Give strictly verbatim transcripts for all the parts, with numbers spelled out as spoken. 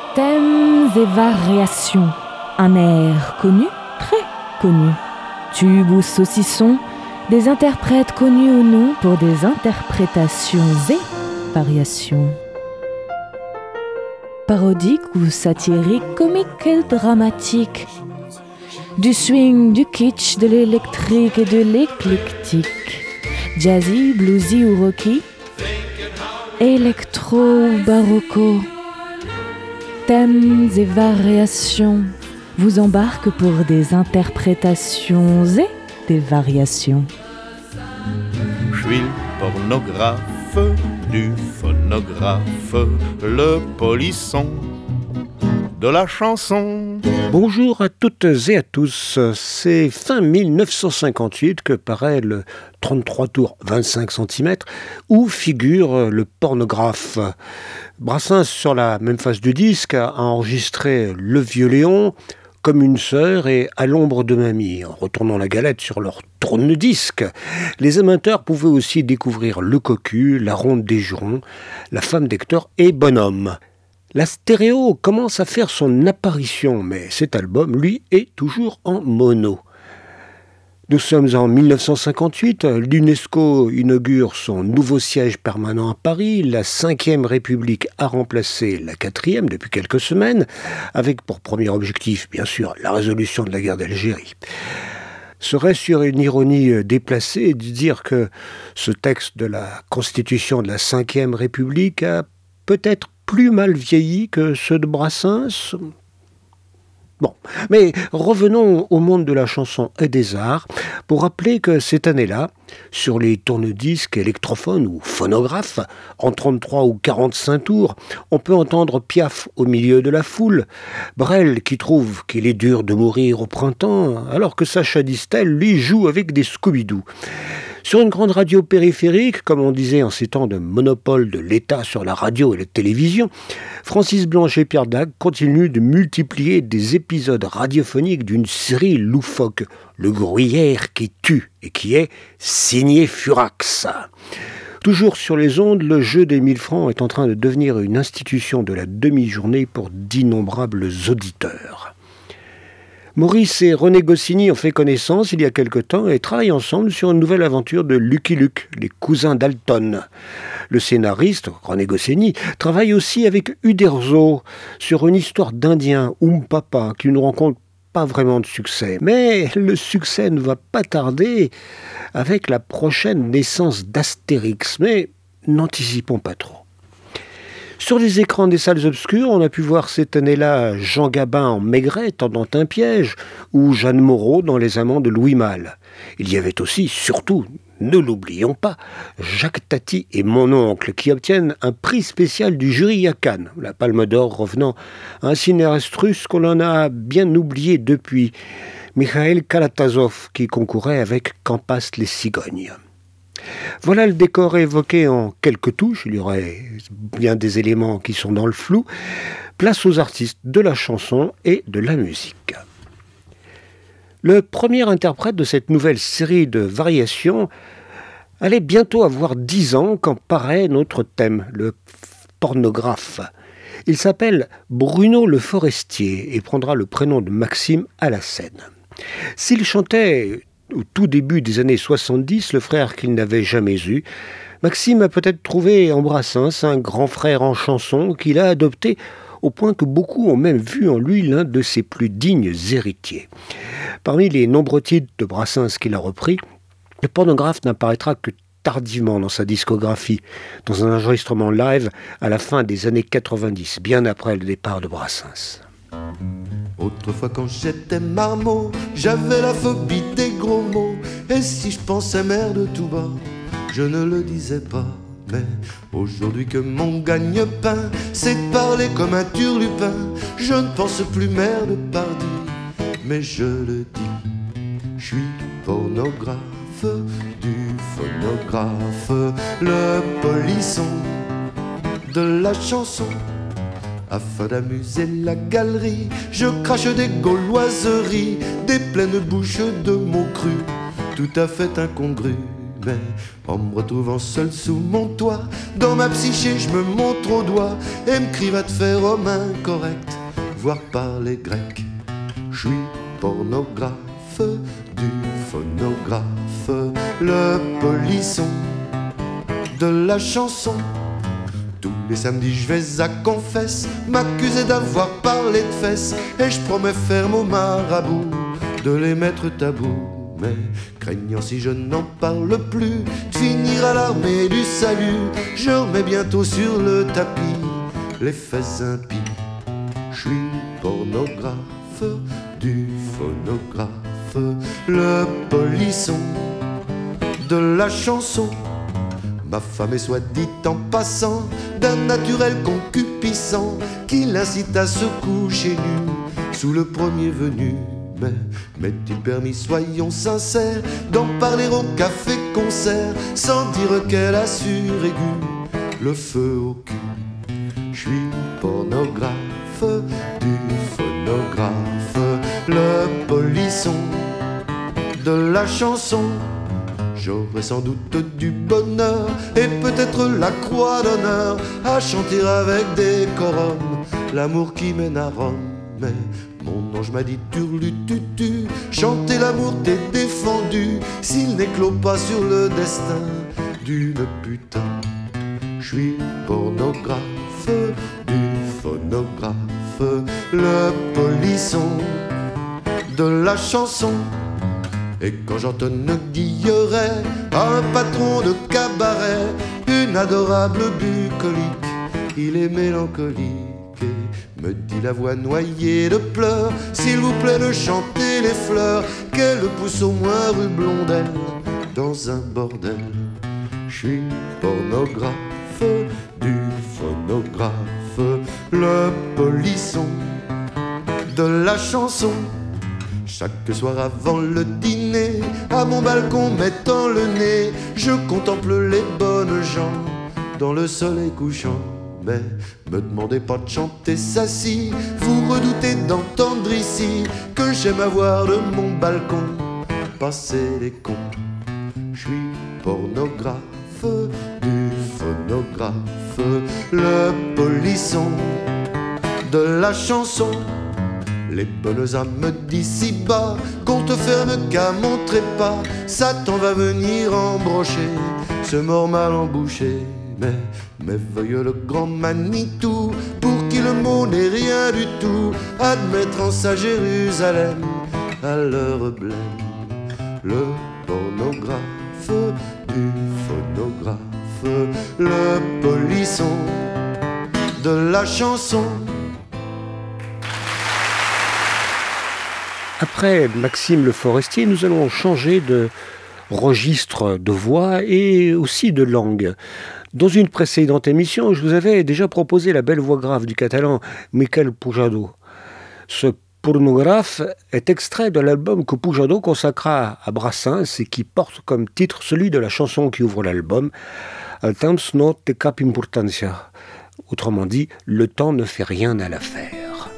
Thèmes et variations. Un air connu, très connu. Tube ou saucisson, des interprètes connus ou non pour des interprétations et variations. Parodique ou satirique, comique et dramatique. Du swing, du kitsch, de l'électrique et de l'éclectique. Jazzy, bluesy ou rocky. Électro ou barocco. Thèmes et variations vous embarquent pour des interprétations et des variations. Je suis le pornographe du phonographe, le polisson de la chanson. Bonjour à toutes et à tous, c'est fin mille neuf cent cinquante-huit que paraît le trente-trois tours vingt-cinq centimètres où figure le pornographe. Brassens, sur la même face du disque, a enregistré Le Vieux Léon, Comme une sœur et À l'ombre de mamie. En retournant la galette sur leur tourne-disque, les amateurs pouvaient aussi découvrir Le Cocu, La Ronde des Jurons, La Femme d'Hector et Bonhomme. La stéréo commence à faire son apparition, mais cet album, lui, est toujours en mono. Nous sommes en mille neuf cent cinquante-huit, l'UNESCO inaugure son nouveau siège permanent à Paris, la cinquième République a remplacé la quatrième depuis quelques semaines, avec pour premier objectif, bien sûr, la résolution de la guerre d'Algérie. Serait sur une ironie déplacée de dire que ce texte de la Constitution de la cinquième République a peut-être plus mal vieilli que ceux de Brassens. Bon, mais revenons au monde de la chanson et des arts pour rappeler que cette année-là, sur les tourne-disques, électrophones ou phonographes, en trente-trois ou quarante-cinq tours, on peut entendre Piaf au milieu de la foule, Brel qui trouve qu'il est dur de mourir au printemps, alors que Sacha Distel, lui, joue avec des Scooby-Doo. Sur une grande radio périphérique, comme on disait en ces temps de monopole de l'État sur la radio et la télévision, Francis Blanche et Pierre Dac continuent de multiplier des épisodes radiophoniques d'une série loufoque, Le Gruyère qui tue, et qui est signé Furax. Toujours sur les ondes, le jeu des mille francs est en train de devenir une institution de la demi-journée pour d'innombrables auditeurs. Maurice et René Goscinny ont fait connaissance il y a quelque temps et travaillent ensemble sur une nouvelle aventure de Lucky Luke, les cousins Dalton. Le scénariste, René Goscinny, travaille aussi avec Uderzo sur une histoire d'Indien, Umpapa, qui ne rencontre pas vraiment de succès. Mais le succès ne va pas tarder avec la prochaine naissance d'Astérix, mais n'anticipons pas trop. Sur les écrans des salles obscures, on a pu voir cette année-là Jean Gabin en Maigret tendant un piège ou Jeanne Moreau dans Les Amants de Louis Malle. Il y avait aussi, surtout, ne l'oublions pas, Jacques Tati et Mon Oncle qui obtiennent un prix spécial du jury à Cannes, la Palme d'Or revenant à un cinéaste russe qu'on en a bien oublié depuis, Mikhail Kalatazov qui concourait avec Quand passent les cigognes. Voilà le décor évoqué en quelques touches, il y aurait bien des éléments qui sont dans le flou. Place aux artistes de la chanson et de la musique. Le premier interprète de cette nouvelle série de variations allait bientôt avoir dix ans quand paraît notre thème, le pornographe. Il s'appelle Bruno Le Forestier et prendra le prénom de Maxime à la scène. S'il chantait au tout début des années soixante-dix, le frère qu'il n'avait jamais eu, Maxime a peut-être trouvé en Brassens un grand frère en chanson qu'il a adopté au point que beaucoup ont même vu en lui l'un de ses plus dignes héritiers. Parmi les nombreux titres de Brassens qu'il a repris, le pornographe n'apparaîtra que tardivement dans sa discographie, dans un enregistrement live à la fin des années quatre-vingt-dix, bien après le départ de Brassens. Autrefois quand j'étais marmot, j'avais la phobie des gros mots. Et si je pensais merde tout bas, je ne le disais pas. Mais aujourd'hui que mon gagne-pain, c'est de parler comme un turlupin, je ne pense plus merde pardi, mais je le dis. Je suis pornographe du phonographe, le polisson de la chanson. Afin d'amuser la galerie, je crache des gauloiseries, des pleines bouches de mots crus, tout à fait incongrus. Mais en me retrouvant seul sous mon toit, dans ma psyché je me montre au doigt et me crie va te faire romain correct, voire parler grec. Je suis pornographe du phonographe, le polisson de la chanson. Tous les samedis je vais à confesse, m'accuser d'avoir parlé de fesses, et je promets ferme au marabout de les mettre tabou. Mais craignant si je n'en parle plus de finir à l'armée du salut, je remets bientôt sur le tapis les fesses impies. Je suis pornographe du phonographe, le polisson de la chanson. Ma femme est soit dit en passant d'un naturel concupiscent qui l'incite à se coucher nu sous le premier venu. Mais m'est-il permis, soyons sincères, d'en parler au café-concert sans dire qu'elle a suraigu le feu au cul. Je suis pornographe du phonographe, le polisson de la chanson. J'aurais sans doute du bonheur et peut-être la croix d'honneur à chanter avec décorum l'amour qui mène à Rome. Mais mon ange m'a dit turlututu, chanter l'amour t'est défendu s'il n'éclot pas sur le destin d'une putain. Je suis pornographe du phonographe, le polisson de la chanson. Et quand j'entends guilleret un patron de cabaret, une adorable bucolique, il est mélancolique et me dit la voix noyée de pleurs, s'il vous plaît ne chantez les fleurs, qu'elle pousse au moins rue Blondel dans un bordel. Je suis pornographe du phonographe, le polisson de la chanson. Chaque soir avant le dîner, à mon balcon mettant le nez, je contemple les bonnes gens dans le soleil couchant. Mais me demandez pas de chanter ça si vous redoutez d'entendre ici que j'aime avoir de mon balcon passer les cons. Je suis pornographe du phonographe, le polisson de la chanson. Les bonnes âmes d'ici-bas, qu'on te ferme qu'à montrer pas, Satan va venir embrocher ce mort mal embouché. Mais, mais veuille le grand Manitou, pour qui le mot n'est rien du tout, admettre en sa Jérusalem à leur blême. Le pornographe du phonographe, le polisson de la chanson. Après Maxime Le Forestier, nous allons changer de registre de voix et aussi de langue. Dans une précédente émission, je vous avais déjà proposé la belle voix grave du catalan Miquel Pujado. Ce pornographe est extrait de l'album que Pujado consacra à Brassens et qui porte comme titre celui de la chanson qui ouvre l'album, El temps no té cap importància. Autrement dit, le temps ne fait rien à l'affaire.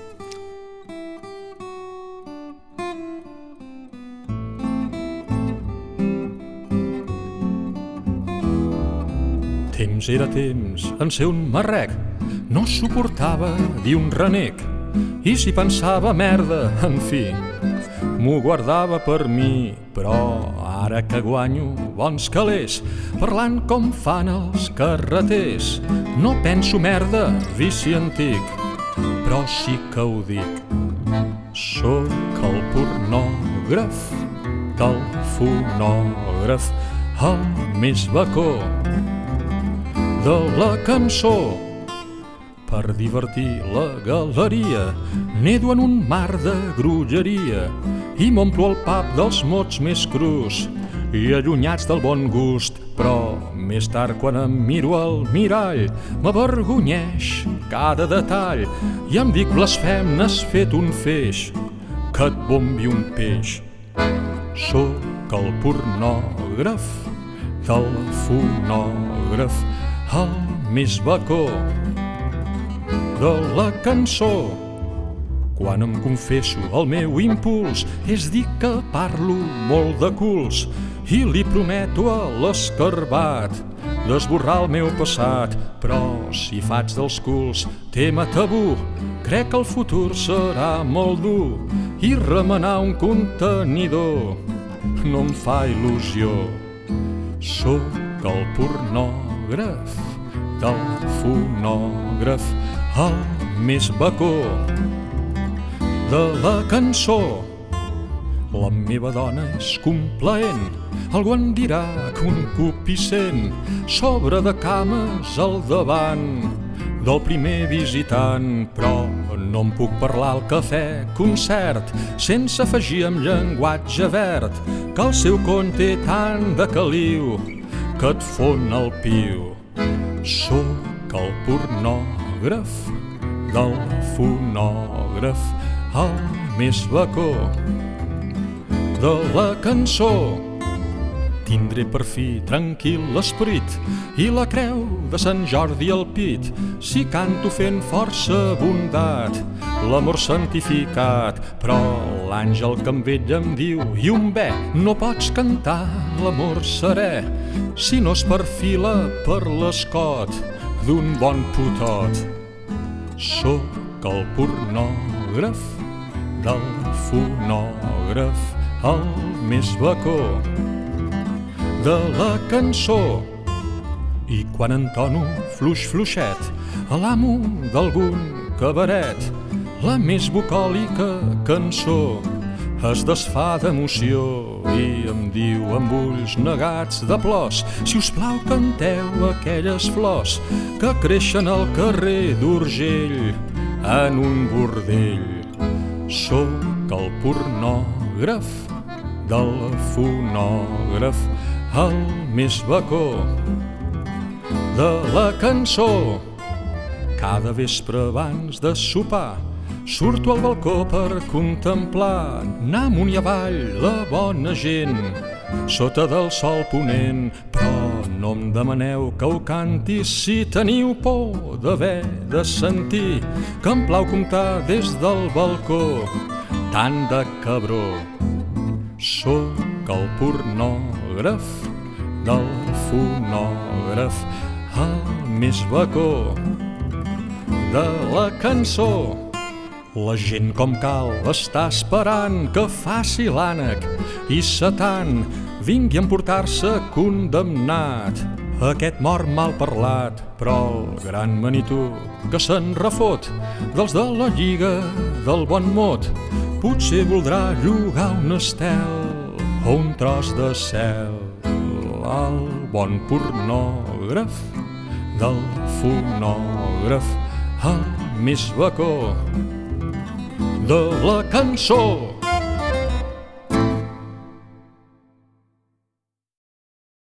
Temps era temps en ser un marrec, no suportava dir un renec, i si pensava merda, en fi, m'ho guardava per mi. Però ara que guanyo bons calés, parlant com fan els carreters, no penso merda, vici antic, però sí que ho dic. Sóc el pornògraf del fonògraf, el més bacó de la cançó. Per divertir la galeria nedo en un mar de grulleria i m'omplo el pap dels mots més crus i allunyats del bon gust. Però més tard, quan em miro al mirall, m'avergonyeix cada detall i em dic blasfem, n'has fet un feix, que et bombi un peix. Sóc el pornògraf del fonògraf, el més bacó de la cançó. quan em confesso el meu impuls és dir que parlo molt de culs i li prometo a l'escarbat d'esborrar el meu passat. Però si faig dels culs tema tabú, crec que el futur serà molt dur i remenar un contenidor no em fa il·lusió. Sóc el pornògraf del fonògraf, el més bacó de la cançó. La meva dona és complaent, algú en dirà concupiscent, sobre de cames al davant del primer visitant. Però no em puc parlar al cafè concert sense afegir amb llenguatge verd que el seu con té tant de caliu que et fon el piu. Sóc el pornògraf del fonògraf, el més bacó de la cançó. Tindré per fi tranquil l'esperit i la creu de Sant Jordi al pit si canto fent força bondat l'amor santificat. Però l'àngel que em vetlla em diu: i un bé, no pots cantar l'amor serè si no es perfila per l'escot d'un bon putot. Sóc el pornògraf del fonògraf, el més bacó de la cançó. I quan entono fluix fluixet a l'amo d'algun cabaret, la més bucòlica cançó es desfà d'emoció i em diu amb ulls negats de plors: si us plau canteu aquelles flors que creixen al carrer d'Urgell en un bordell. Sóc el pornògraf del fonògraf, el més bacó de la cançó. Cada vespre abans de sopar surto al balcó per contemplar anar amunt i avall la bona gent sota del sol ponent. Però no em demaneu que ho canti si teniu por d'haver de sentir que em plau comptar des del balcó tant de cabró. Sóc el pornògraf del fonògraf, el més bacó de la cançó. La gent com cal està esperant que faci l'ànec i Satan vingui a emportar-se condemnat aquest mort mal parlat. Però el gran Manitou que se'n refot dels de la lliga del bon mot potser voldrà llogar un estel o un tros de cel. El bon pornògraf del fonògraf, el més bacó de la cançó.